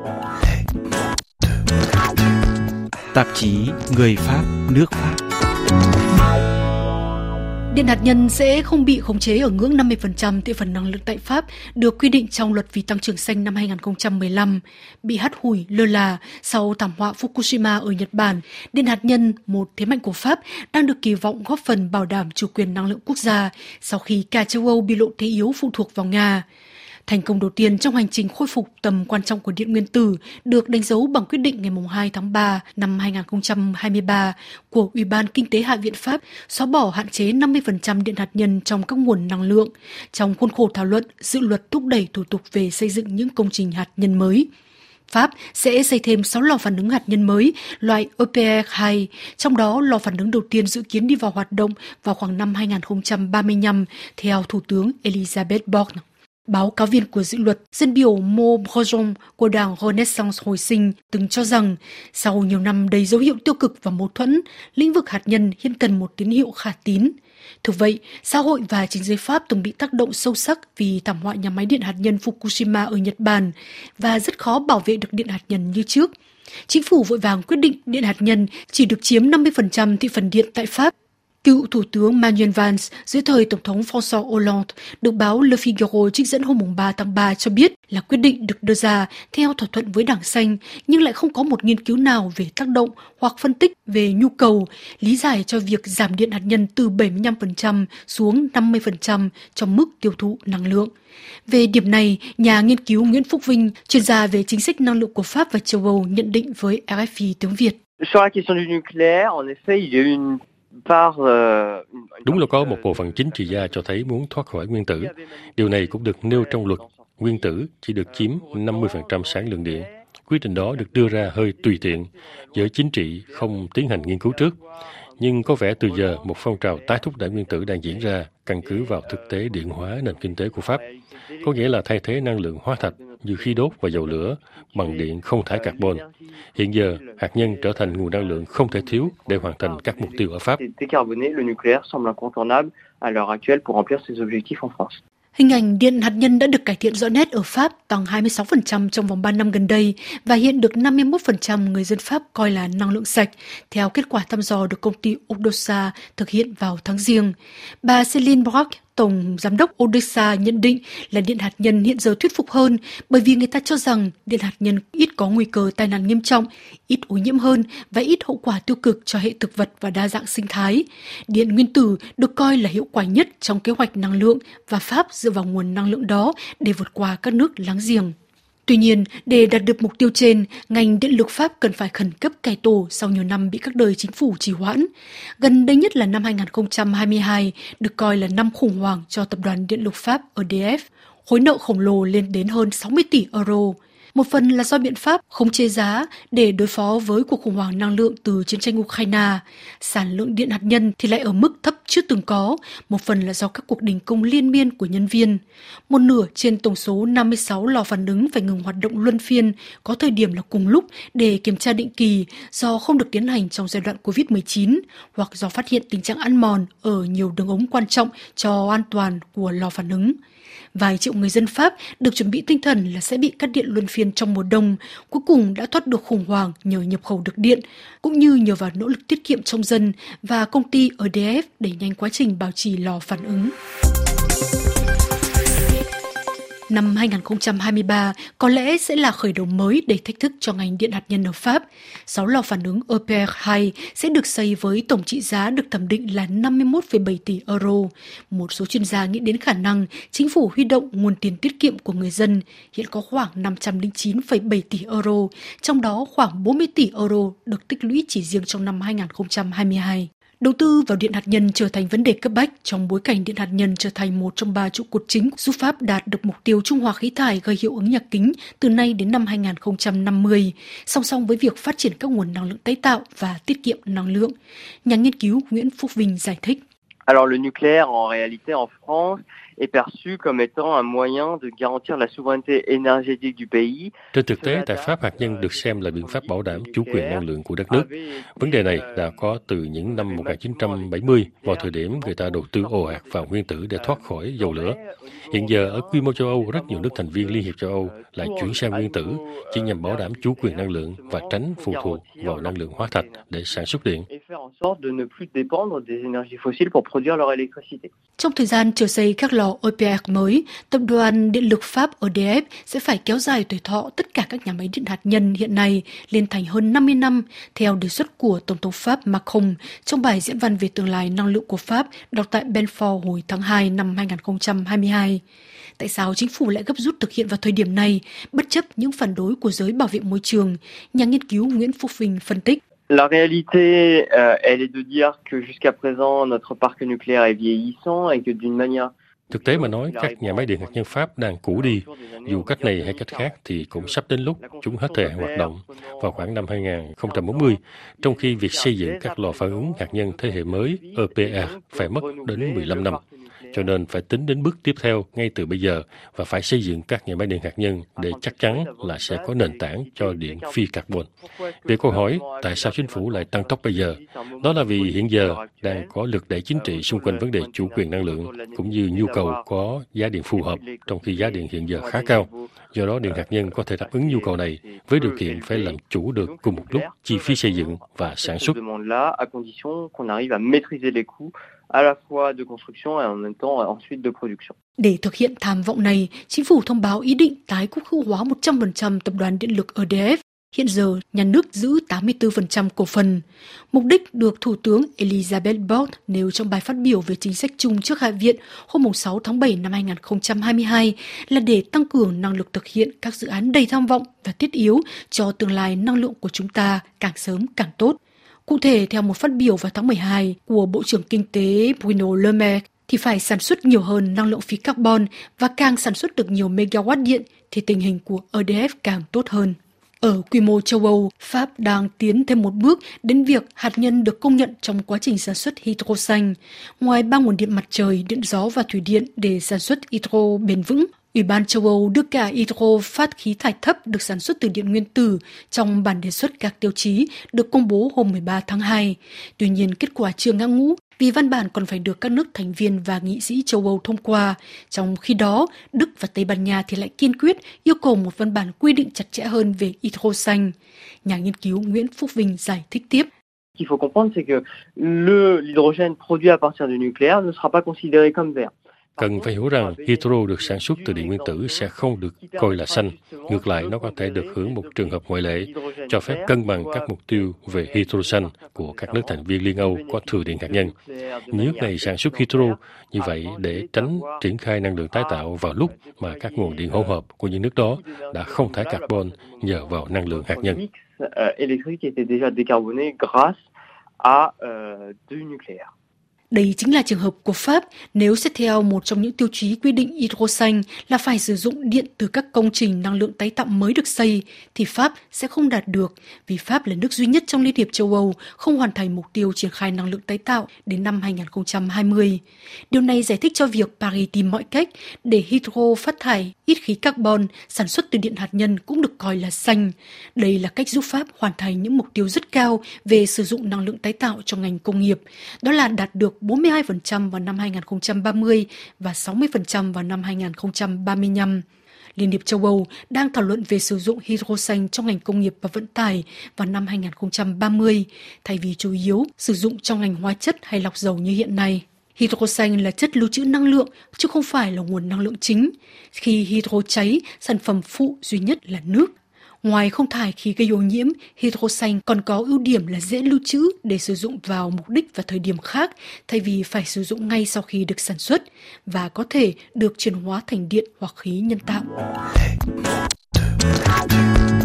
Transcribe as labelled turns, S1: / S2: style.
S1: Tạp chí Người Pháp, nước Pháp.
S2: Điện hạt nhân sẽ không bị khống chế ở ngưỡng 50% thị phần năng lượng tại Pháp được quy định trong luật vì tăng trưởng xanh năm 2015, bị hắt hủi lơ là sau thảm họa Fukushima ở Nhật Bản. Điện hạt nhân, một thế mạnh của Pháp, đang được kỳ vọng góp phần bảo đảm chủ quyền năng lượng quốc gia sau khi cả châu Âu bị lộ thế yếu phụ thuộc vào Nga. Thành công đầu tiên trong hành trình khôi phục tầm quan trọng của điện nguyên tử được đánh dấu bằng quyết định ngày 2 tháng 3 năm 2023 của Ủy ban Kinh tế Hạ viện Pháp xóa bỏ hạn chế 50% điện hạt nhân trong các nguồn năng lượng, trong khuôn khổ thảo luận dự luật thúc đẩy thủ tục về xây dựng những công trình hạt nhân mới. Pháp sẽ xây thêm 6 lò phản ứng hạt nhân mới loại EPR2, trong đó lò phản ứng đầu tiên dự kiến đi vào hoạt động vào khoảng năm 2035, theo Thủ tướng Elisabeth Borne. Báo cáo viên của dự luật, dân biểu Mo Brojon của đảng Renaissance hồi sinh từng cho rằng sau nhiều năm đầy dấu hiệu tiêu cực và mâu thuẫn, lĩnh vực hạt nhân hiện cần một tín hiệu khả tín. Thực vậy, xã hội và chính giới Pháp từng bị tác động sâu sắc vì thảm họa nhà máy điện hạt nhân Fukushima ở Nhật Bản và rất khó bảo vệ được điện hạt nhân như trước. Chính phủ vội vàng quyết định điện hạt nhân chỉ được chiếm 50% thị phần điện tại Pháp. Cựu Thủ tướng Manuel Valls dưới thời Tổng thống François Hollande được báo Le Figaro trích dẫn hôm 3 tháng 3 cho biết là quyết định được đưa ra theo thỏa thuận với Đảng Xanh nhưng lại không có một nghiên cứu nào về tác động hoặc phân tích về nhu cầu, lý giải cho việc giảm điện hạt nhân từ 75% xuống 50% trong mức tiêu thụ năng lượng. Về điểm này, nhà nghiên cứu Nguyễn Phúc Vinh, chuyên gia về chính sách năng lượng của Pháp và châu Âu nhận định với RFI tiếng Việt.
S3: Đúng là có một bộ phận chính trị gia cho thấy muốn thoát khỏi nguyên tử. Điều này cũng được nêu trong luật. Nguyên tử chỉ được chiếm 50% sản lượng điện. Quyết định đó được đưa ra hơi tùy tiện. Giới chính trị không tiến hành nghiên cứu trước. Nhưng có vẻ từ giờ một phong trào tái thúc đẩy nguyên tử đang diễn ra căn cứ vào thực tế điện hóa nền kinh tế của Pháp. Có nghĩa là thay thế năng lượng hóa thạch như khí đốt và dầu lửa bằng điện không thải carbon. Hiện giờ, hạt nhân trở thành nguồn năng lượng không thể thiếu để hoàn thành các mục tiêu ở Pháp.
S2: Hình ảnh điện hạt nhân đã được cải thiện rõ nét ở Pháp, tăng 26% trong vòng 3 năm gần đây và hiện được 51% người dân Pháp coi là năng lượng sạch, theo kết quả thăm dò được công ty Odoxa thực hiện vào tháng Giêng. Bà Céline Brock, Tổng Giám đốc Odoxa nhận định là điện hạt nhân hiện giờ thuyết phục hơn bởi vì người ta cho rằng điện hạt nhân ít có nguy cơ tai nạn nghiêm trọng, ít ô nhiễm hơn và ít hậu quả tiêu cực cho hệ thực vật và đa dạng sinh thái. Điện nguyên tử được coi là hiệu quả nhất trong kế hoạch năng lượng và Pháp dựa vào nguồn năng lượng đó để vượt qua các nước láng giềng. Tuy nhiên, để đạt được mục tiêu trên, ngành điện lực Pháp cần phải khẩn cấp cải tổ sau nhiều năm bị các đời chính phủ trì hoãn. Gần đây nhất là năm 2022, được coi là năm khủng hoảng cho tập đoàn điện lực Pháp EDF. Khối nợ khổng lồ lên đến hơn 60 tỷ euro. Một phần là do biện pháp khống chế giá để đối phó với cuộc khủng hoảng năng lượng từ chiến tranh Ukraine. Sản lượng điện hạt nhân thì lại ở mức thấp chưa từng có, một phần là do các cuộc đình công liên miên của nhân viên. Một nửa trên tổng số 56 lò phản ứng phải ngừng hoạt động luân phiên, có thời điểm là cùng lúc để kiểm tra định kỳ do không được tiến hành trong giai đoạn COVID-19 hoặc do phát hiện tình trạng ăn mòn ở nhiều đường ống quan trọng cho an toàn của lò phản ứng. Vài triệu người dân Pháp được chuẩn bị tinh thần là sẽ bị cắt điện luân phiên trong mùa đông, cuối cùng đã thoát được khủng hoảng nhờ nhập khẩu được điện, cũng như nhờ vào nỗ lực tiết kiệm trong dân và công ty EDF đẩy nhanh quá trình bảo trì lò phản ứng. Năm 2023 có lẽ sẽ là khởi đầu mới đầy thách thức cho ngành điện hạt nhân ở Pháp. 6 lò phản ứng EPR2 sẽ được xây với tổng trị giá được thẩm định là 51,7 tỷ euro. Một số chuyên gia nghĩ đến khả năng chính phủ huy động nguồn tiền tiết kiệm của người dân, hiện có khoảng 509,7 tỷ euro, trong đó khoảng 40 tỷ euro được tích lũy chỉ riêng trong năm 2022. Đầu tư vào điện hạt nhân trở thành vấn đề cấp bách trong bối cảnh điện hạt nhân trở thành một trong 3 trụ cột chính giúp Pháp đạt được mục tiêu trung hòa khí thải gây hiệu ứng nhà kính từ nay đến năm 2050, song song với việc phát triển các nguồn năng lượng tái tạo và tiết kiệm năng lượng. Nhà nghiên cứu Nguyễn Phúc Vinh giải thích.
S4: Alors le nucléaire en réalité en France est perçu comme étant un moyen de garantir la souveraineté énergétique du pays.
S3: Trên thực tế, giải pháp hạt nhân được xem là biện pháp bảo đảm chủ quyền năng lượng của đất nước. Vấn đề này đã có từ những năm 1970, vào thời điểm người ta đầu tư ồ ạt vào nguyên tử để thoát khỏi dầu lửa. Hiện giờ, ở quy mô châu Âu, rất nhiều nước thành viên Liên hiệp châu Âu lại chuyển sang nguyên tử, chỉ nhằm bảo đảm chủ quyền năng lượng và tránh phụ thuộc vào năng lượng hóa thạch để sản xuất điện.
S2: Trong thời gian chờ xây các lò EPR mới, tập đoàn điện lực Pháp EDF sẽ phải kéo dài tuổi thọ tất cả các nhà máy điện hạt nhân hiện nay lên thành hơn 50 năm, theo đề xuất của Tổng thống Pháp Macron trong bài diễn văn về tương lai năng lượng của Pháp đọc tại Belfort hồi tháng 2 năm 2022. Tại sao chính phủ lại gấp rút thực hiện vào thời điểm này, bất chấp những phản đối của giới bảo vệ môi trường? Nhà nghiên cứu Nguyễn Phúc Vinh phân tích.
S4: La réalité, elle est de dire que jusqu'à présent, notre parc nucléaire est vieillissant et que d'une manière...
S3: Thực tế mà nói, các nhà máy điện hạt nhân Pháp đang cũ đi. Dù cách này hay cách khác thì cũng sắp đến lúc chúng hết thời hạn hoạt động vào khoảng năm 2040, trong khi việc xây dựng các lò phản ứng hạt nhân thế hệ mới EPR phải mất đến 15 năm. Cho nên phải tính đến bước tiếp theo ngay từ bây giờ và phải xây dựng các nhà máy điện hạt nhân để chắc chắn là sẽ có nền tảng cho điện phi carbon. Về câu hỏi tại sao chính phủ lại tăng tốc bây giờ, đó là vì hiện giờ đang có lực đẩy chính trị xung quanh vấn đề chủ quyền năng lượng cũng như nhu cầu có giá điện phù hợp, trong khi giá điện hiện giờ khá cao. Do đó, điện hạt nhân có thể đáp ứng nhu cầu này với điều kiện phải làm chủ được cùng một lúc chi phí xây dựng và sản xuất.
S4: À la fois de construction et en même temps ensuite de production.
S2: Để thực hiện tham vọng này, chính phủ thông báo ý định tái quốc hữu hóa 100% tập đoàn điện lực EDF. Hiện giờ, nhà nước giữ 84% cổ phần. Mục đích được Thủ tướng Elisabeth Borne nêu trong bài phát biểu về chính sách chung trước Hạ viện hôm 6 tháng 7 năm 2022 là để tăng cường năng lực thực hiện các dự án đầy tham vọng và thiết yếu cho tương lai năng lượng của chúng ta càng sớm càng tốt. Cụ thể, theo một phát biểu vào tháng 12 của Bộ trưởng Kinh tế Bruno Le Maire, thì phải sản xuất nhiều hơn năng lượng phí carbon và càng sản xuất được nhiều megawatt điện thì tình hình của EDF càng tốt hơn. Ở quy mô châu Âu, Pháp đang tiến thêm một bước đến việc hạt nhân được công nhận trong quá trình sản xuất hydro xanh. Ngoài 3 nguồn điện mặt trời, điện gió và thủy điện để sản xuất hydro bền vững, Ủy ban châu Âu đưa cả hydro phát khí thải thấp được sản xuất từ điện nguyên tử trong bản đề xuất các tiêu chí được công bố hôm 13 tháng 2. Tuy nhiên, kết quả chưa ngã ngũ vì văn bản còn phải được các nước thành viên và nghị sĩ châu Âu thông qua. Trong khi đó, Đức và Tây Ban Nha thì lại kiên quyết yêu cầu một văn bản quy định chặt chẽ hơn về hydro xanh. Nhà nghiên cứu Nguyễn Phúc Vinh giải thích tiếp.
S4: Ce qu'il faut comprendre, c'est que l'hydrogène produit à partir du nucléaire ne sera pas considéré comme vert.
S3: Cần phải hiểu rằng hydro được sản xuất từ điện nguyên tử sẽ không được coi là xanh. Ngược lại, nó có thể được hưởng một trường hợp ngoại lệ, cho phép cân bằng các mục tiêu về hydro xanh của các nước thành viên Liên Âu có thừa điện hạt nhân. Nước này sản xuất hydro như vậy để tránh triển khai năng lượng tái tạo vào lúc mà các nguồn điện hỗn hợp của những nước đó đã không thải carbon nhờ vào năng lượng hạt nhân.
S2: Đây chính là trường hợp của Pháp, nếu xét theo một trong những tiêu chí quy định hydro xanh là phải sử dụng điện từ các công trình năng lượng tái tạo mới được xây, thì Pháp sẽ không đạt được, vì Pháp là nước duy nhất trong Liên hiệp châu Âu không hoàn thành mục tiêu triển khai năng lượng tái tạo đến năm 2020. Điều này giải thích cho việc Paris tìm mọi cách để hydro phát thải ít khí carbon, sản xuất từ điện hạt nhân cũng được coi là xanh. Đây là cách giúp Pháp hoàn thành những mục tiêu rất cao về sử dụng năng lượng tái tạo trong ngành công nghiệp, đó là đạt được 42% vào năm 2030 và 60% vào năm 2035. Liên hiệp châu Âu đang thảo luận về sử dụng hydro xanh trong ngành công nghiệp và vận tải vào năm 2030, thay vì chủ yếu sử dụng trong ngành hóa chất hay lọc dầu như hiện nay. Hydro xanh là chất lưu trữ năng lượng, chứ không phải là nguồn năng lượng chính. Khi hydro cháy, sản phẩm phụ duy nhất là nước. Ngoài không thải khí gây ô nhiễm, hydro xanh còn có ưu điểm là dễ lưu trữ để sử dụng vào mục đích và thời điểm khác, thay vì phải sử dụng ngay sau khi được sản xuất, và có thể được chuyển hóa thành điện hoặc khí nhân tạo.